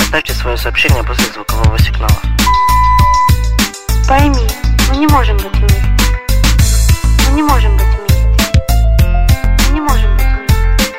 Оставьте свое сообщение после звукового сигнала. Пойми, мы не можем быть вместе. Мы не можем быть вместе. Мы не можем быть вместе.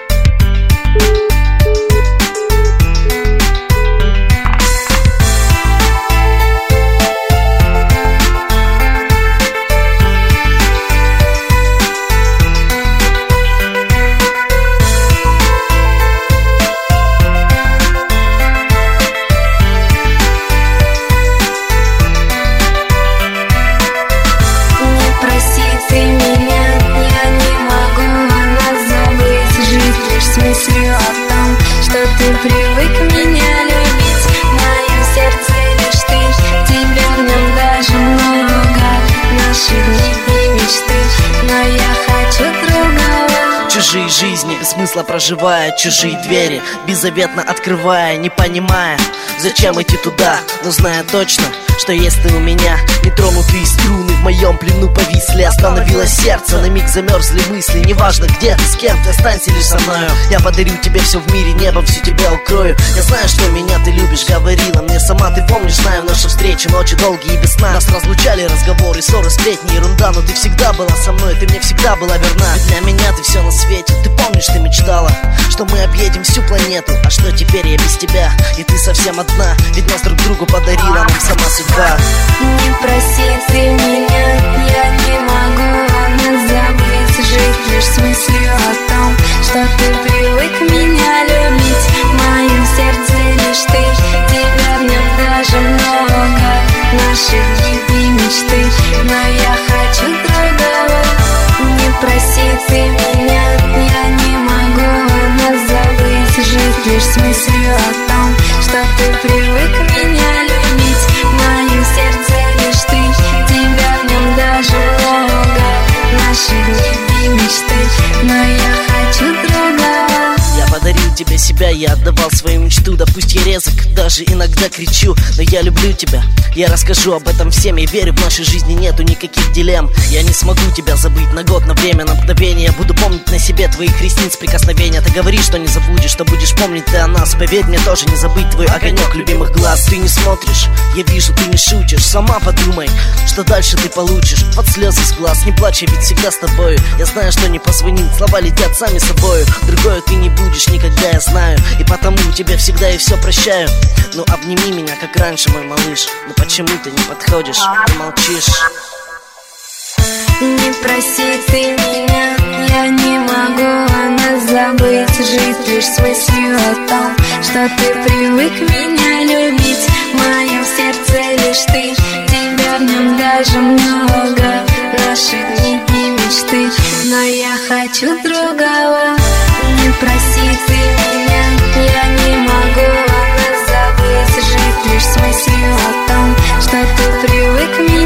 Мыслью о том, что ты привык меня любить. В моем сердце лишь ты, тебя в нем даже много. Наши дни и мечты, но я хочу другого. Чужие жизни без смысла проживая, чужие двери беззаветно открывая, не понимая, зачем идти туда, но зная точно, что есть ты у меня. Нетронутые струны в моем плену повисли. Остановилось сердце, на миг замерзли мысли. Неважно где ты, с кем ты, останься лишь со мною. Я подарю тебе все в мире, небом всю тебя укрою. Я знаю, что меня ты любишь, говорила мне сама. Ты помнишь, знаю наши встречи, ночи долгие и без сна. Нас разлучали разговоры, ссоры, сплетни, ерунда. Но ты всегда была со мной, ты мне всегда была верна. Ведь для меня ты все на свете. Ты помнишь, ты мечтала, что мы объедем всю планету. А что теперь я без тебя, и ты совсем одна. Ведь нас друг другу подарила нам сама судьба. Не проси ты меня, я не могу забыть. Жить лишь с мыслью о том, что ты привык меня любить. В моем сердце лишь ты, тебя в нем даже много. Наши дни и мечты, но я хочу другого. Не проси ты меня, я не могу забыть. Жить лишь с мыслью о том, что ты привык меня любить. В моем сердце лишь ты, тебя в нем даже много. Наши дни и мечты, но я хочу другого. Я подарил тебе себя, я отдавал свою мечту. Да пусть я резок, даже иногда кричу, но я люблю тебя. Я расскажу об этом всем, я верю, в нашей жизни нету никаких дилемм. Я не смогу тебя забыть на год, на время, на мгновение. Я буду помнить на себе твоих ресниц прикосновения. Ты говоришь, что не забудешь, что будешь помнить ты о нас. Поверь мне, тоже не забыть твой огонек любимых глаз. Ты не смотришь, я вижу, ты не шутишь. Сама подумай, что дальше ты получишь. Под слезы с глаз, не плачь, я ведь всегда с тобою. Я знаю, что не позвонит, слова летят сами собою. Другое ты не будешь никогда, я знаю. И потому тебе всегда и все прощаю. Ну обними меня, как раньше, мой малыш. Ну почему ты не подходишь и молчишь? Не проси ты меня, я не могу забыть. Жить лишь с мыслью о том, что ты привык меня любить. В моем сердце лишь ты, тебя в нем даже много. Наши дни и мечты, но я хочу другого. Не проси ты меня, я не могу забыть. Жить лишь с мыслью о том, что ты привык меня